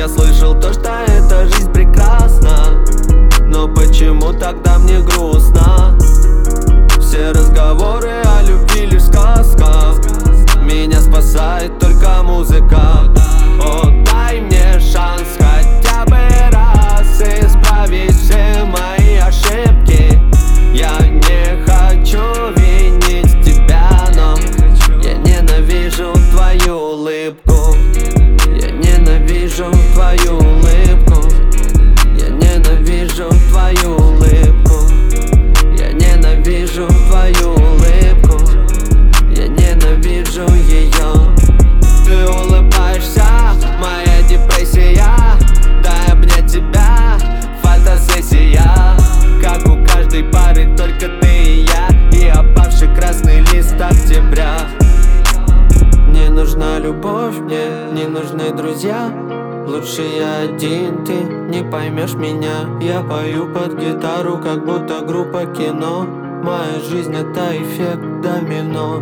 Я слышал то, что эта жизнь прекрасна, но почему тогда мне грустно? Все разговоры о любви лишь сказка, меня спасает только музыка. О, дай мне шанс хотя бы раз исправить все мои ошибки. Я не хочу винить тебя, но я ненавижу твою улыбку. Я ненавижу твою улыбку. Я ненавижу твою улыбку. Я ненавижу твою улыбку. Я ненавижу ее. Ты улыбаешься, моя депрессия. Дай обнять тебя, фотосессия. Как у каждой пары, только ты и я, и опавший красный лист октября. Не нужна любовь, мне не нужны друзья. Лучше я один, ты не поймешь меня. Я пою под гитару, как будто группа кино. Моя жизнь это эффект домино.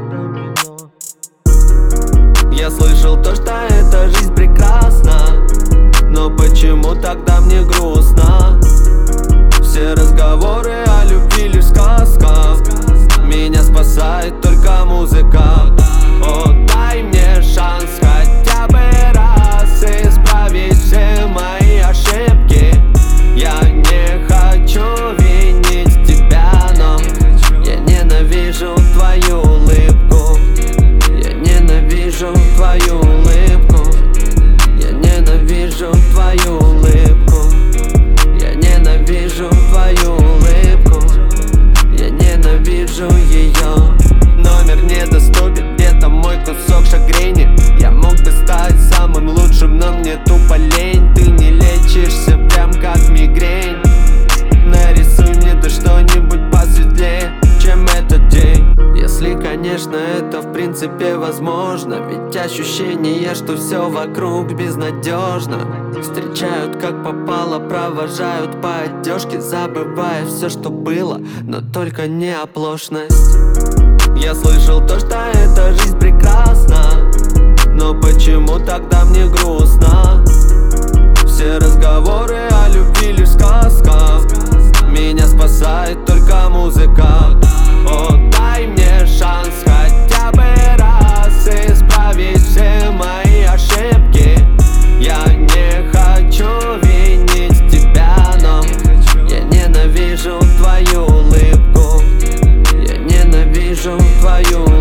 Я слышал то, что эта жизнь прекрасна, но почему тогда мне грустно? Все разговоры о любви лишь сказка, меня спасает только музыка. О, дай мне шанс хотя бы раз исправить все мои ошибки. Я не хочу винить тебя, но я ненавижу твою улыбку. Я ненавижу твою улыбку. Я ненавижу твою улыбку. Я ненавижу твою улыбку. Я ненавижу ее. Номер недоступен, где-то мой кусок шагрени. Я мог бы стать самым лучшим, но мне тупо лень. Ты не лечишься прям как мигрень. Нарисуй мне да что-нибудь посветлее, чем этот день. Если, конечно, это в принципе возможно. Ведь ощущение, что все вокруг безнадежно. Встречают как попало, провожают по одежке, забывая все, что было, но только не оплошность. Я слышал то, что эта жизнь прекрасна, но почему тогда мне грустно? Все разговоры о любви лишь сказка, меня спасает только музыка. О, дай мне шанс хотя бы раз исправить все мои ошибки. Я не хочу винить тебя, но я ненавижу твою улыбку. Я ненавижу твою улыбку.